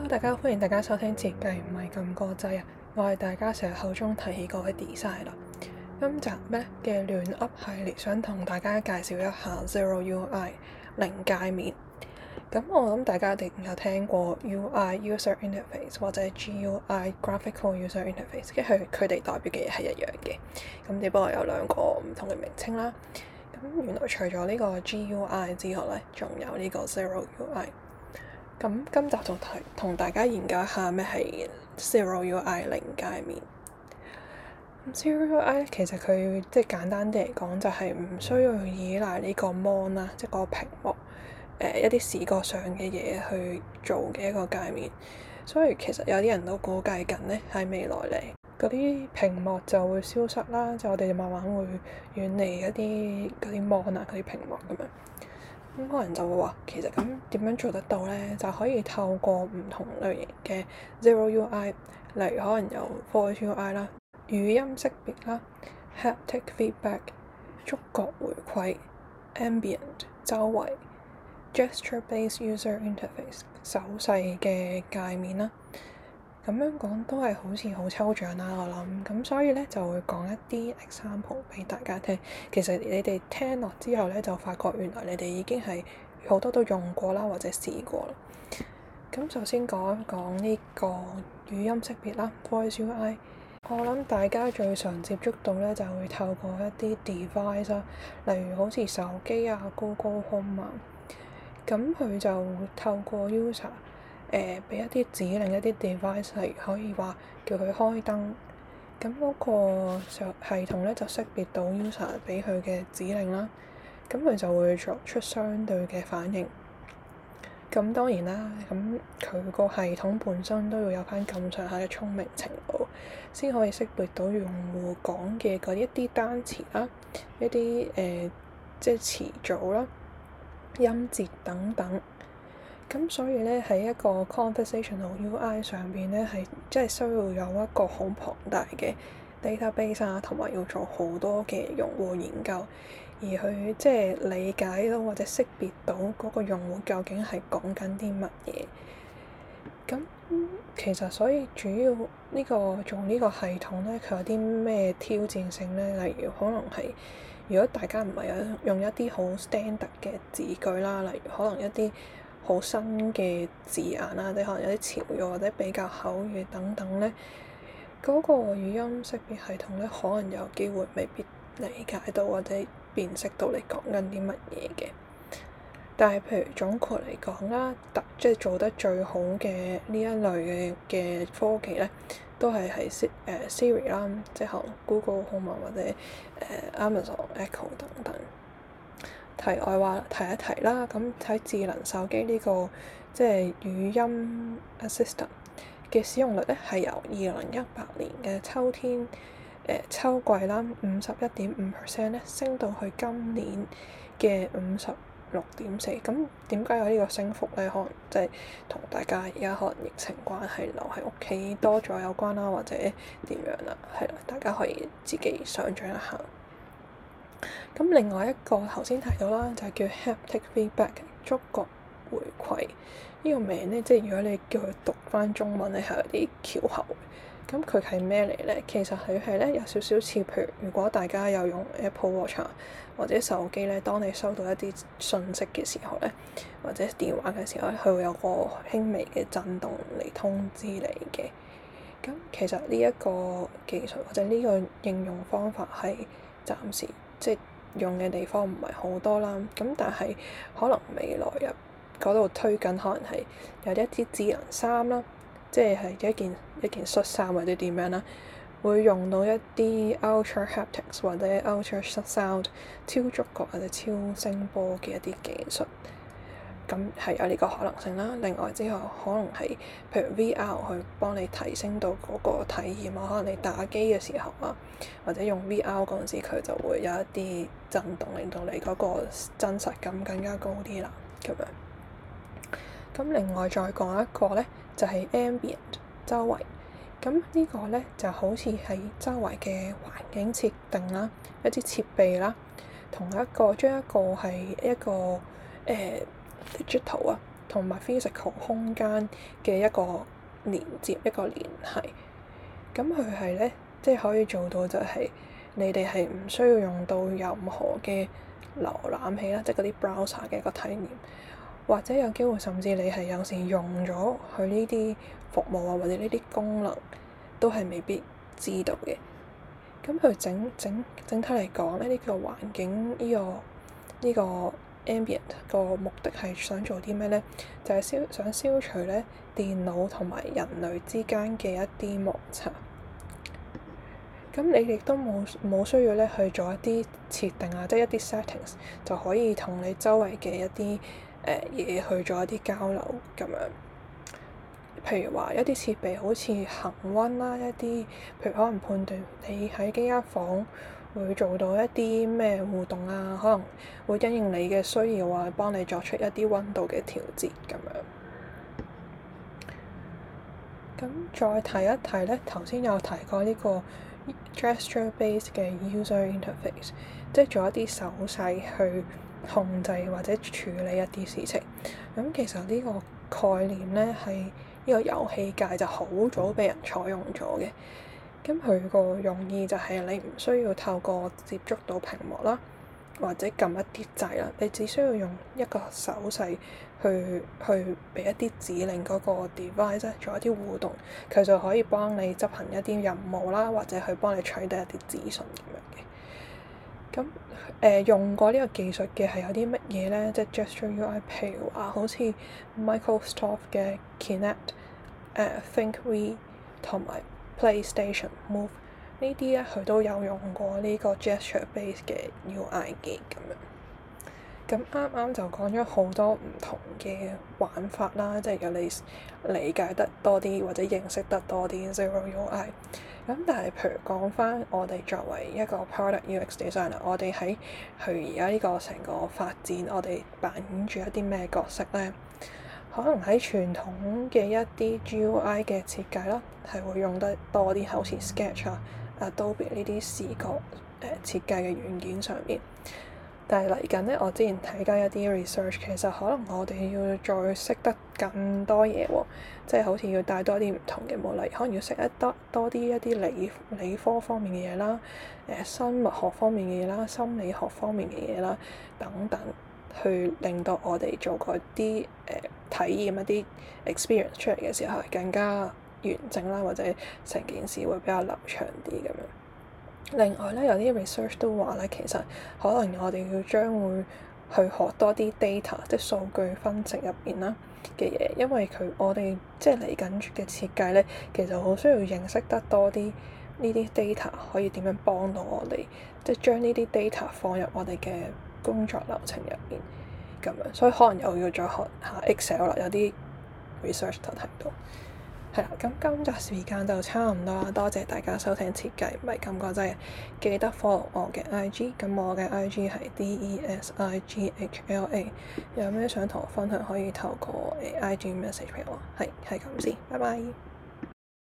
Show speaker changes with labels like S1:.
S1: 大家好，歡迎大家收聽設計唔係咁國際啊！我係大家成日口中提起過嘅 designer。今集呢嘅亂噏系列，想同大家介紹一下 Zero UI 零界面。咁我諗大家一定有聽過 UI User Interface 或者 GUI Graphical User Interface，即係佢哋代表嘅嘢係一樣嘅。咁只不過有兩個唔同嘅名稱啦。咁原來除咗呢個 GUI 之外呢，仲有呢個 Zero UI。咁今集就同大家研究一下咩係 Zero UI 零界面。Zero UI 其實佢即係簡單啲嚟講，就係唔需要依賴呢個 mon 啦，即係個屏幕一啲視覺上嘅嘢去做嘅一個界面。所以其實有啲人都估計緊呢，喺未來咧，嗰啲屏幕就會消失啦，就我哋慢慢會遠離一啲嗰啲 mon 啊，嗰啲屏幕咁樣。咁可能就會話，其實咁點樣做得到呢？就可以透過唔同類型嘅 Zero UI，例如可能有 Voice UI 啦、語音識別啦、Haptic Feedback、觸覺回饋、Ambient 周圍、Gesture-based User Interface 手勢嘅界面啦。咁樣講都係好似好抽象啦，我諗咁，所以咧就會講一啲 example 俾大家聽。其實你哋聽落之後咧，就發覺原來你哋已經係好多都用過啦，或者試過啦。咁首先講一講呢個語音識別啦 ，Voice UI。我諗大家最常接觸到咧，就會透過一啲 device 啦，例如好似手機啊、Google Home 啊，咁佢就透過 user。俾一啲指令，一啲 device 例如可以話叫佢開燈，咁嗰個系統咧就識別到 user 俾佢嘅指令啦，咁佢就會作出相對嘅反應。咁當然啦，咁佢個系統本身都要有翻咁上下嘅聰明程度，先可以識別到用戶講嘅嗰一啲單詞啦，一啲即係詞組啦、音節等等。咁所以咧喺一個 conversational UI 上邊咧，係即係需要有一個好龐大嘅 database 啊，同埋要做好多嘅用戶研究，而去即係理解到或者識別到嗰個用戶究竟係講緊啲乜嘢。咁其實所以主要呢個做呢個系統咧，佢有啲咩挑戰性咧？例如可能係如果大家唔係用一啲好 standard 嘅字句啦，例如可能一啲好新嘅字眼啦，即可能有啲潮語或者比較口語等等咧，嗰個語音識別系統咧，可能有機會未必理解到或者辨識到你講緊啲乜嘢嘅。但係譬如總括嚟講啦，即係做得最好嘅呢一類嘅科技咧，都係喺Siri 啦，即係可能 Google Home 或者Amazon Echo 等等。題外話提一提啦，咁喺智能手機呢個即係語音 assistant 嘅使用率咧，係由2018年嘅秋季啦51.5%咧，升到去今年嘅56.4%。咁點解有呢個升幅咧？可能即係同大家而家可能疫情關係留喺屋企多咗有關啦，或者點樣啦，係啦，大家可以自己想像一下。咁另外一個頭先提到啦，就係叫 Haptic Feedback 觸覺回饋呢個名咧，即係如果你叫佢讀翻中文咧，係有啲翹口。咁佢係咩嚟咧？其實佢係咧有少少似，譬如果大家有用 Apple Watch 或者手機咧，當你收到一啲訊息嘅時候咧，或者電話嘅時候咧，佢會有個輕微嘅震動嚟通知你嘅。咁其實呢一個技術或者呢個應用方法係暫時即係用嘅地方唔係好多啦，咁但係可能未來入嗰度推緊，可能係有一啲智能衫啦，即係一件恤衫或者點樣啦，會用到一啲 Ultra Haptics 或者 Ultra Sound 超觸覺或者超聲波嘅一啲技術。咁係有呢個可能性啦。另外之後可能係譬如 VR 去幫你提升到嗰個體驗啊，可能你打機嘅時候啊，或者用 VR 嗰陣時，佢就會有一啲震動，令到你嗰個真實感更加高啲啦。咁樣。咁另外再講一個咧，就係 Ambient 周圍。咁呢個咧就好似喺周圍嘅環境設定啦，一啲設備啦，同一個將一個係一個digital 啊， 同埋 physical 空間嘅一個連接，一個聯繫。咁佢係咧，即係可以做到就係你哋係唔需要用到任何嘅瀏覽器啦，即係嗰啲 browser 嘅一個體驗，或者有機會甚至你係有時用咗佢呢啲服務啊，或者呢啲功能都係未必知道嘅。咁佢整體嚟講咧，呢個環境呢個 ambient 個目的係想做啲咩咧？就係想消除咧電腦同埋人類之間嘅一啲摩擦。咁你亦都冇需要咧去做一啲設定啊，即係一啲 settings 就可以同你周圍嘅一啲嘢去做一啲交流咁樣。譬如話一啲設備好似恆溫啦，一啲譬如可能判斷你喺呢間房會做到一啲咩互動啊，可能會因應你嘅需要啊，幫你作出一啲溫度嘅調節咁樣。咁再提一提咧，頭先有提過呢個 gesture-based 嘅 user interface，即係做一啲手勢去控制或者處理一啲事情。咁其實呢個概念咧係呢個遊戲界就好早被人採用咗嘅。咁佢個用意就係你唔需要透過接觸到屏幕啦，或者撳一啲掣啦，你只需要用一個手勢去俾一啲指令嗰個 device 做一啲互動，佢就可以幫你執行一啲任務啦，或者去幫你取得一啲資訊咁樣嘅。咁用過呢個技術嘅係有啲乜嘢咧？即係 Gesture UI，譬如話好似 Microsoft 嘅 Kinect、ThinkWe 同埋 PlayStation Move 呢啲咧，佢都有用過呢個 gesture-based 嘅 UI 嘅咁樣。咁啱啱就講咗好多唔同嘅玩法啦，即係如果你理解得多啲或者認識得多啲 Zero UI。咁但係譬如講翻我哋作為一個 product UX designer，我哋喺佢而家呢個成個發展，我哋扮演住一啲咩角色咧？可能喺傳統嘅一啲 GUI 嘅設計啦，係會用得多啲，好似 Sketch 啊、Adobe 呢啲視覺設計嘅軟件上面。但係嚟緊咧，我之前睇緊一啲 research，其實可能我哋要再識得更多嘢喎，即係好似要帶多啲唔同嘅模，例如可能要識得多啲一啲理科方面嘅嘢啦，生物學方面嘅嘢啦，心理學方面嘅嘢啦，等等，去令到我哋做嗰啲體驗一啲 experience 出嚟嘅時候係更加完整啦，或者成件事會比較流暢啲咁樣。另外咧，有啲 research 都話咧，其實可能我哋要將會去學多啲 data，即係數據分析入邊啦嘅嘢，因為我哋即係嚟緊嘅設計咧，其實好需要認識得多啲呢啲 data 可以點樣幫到我哋，即係將呢啲 data 放入我哋嘅工作流程入邊咁樣，所以可能又要再學下 Excel 啦，有啲 research 就提到。係啦，咁今集時間就差唔多啦，多謝大家收聽設計唔係咁講真嘅，記得 follow 我嘅 IG，咁我嘅 IG 係 DESIGHLA，有咩想同我分享可以透過IG message 俾我，係咁先，拜拜。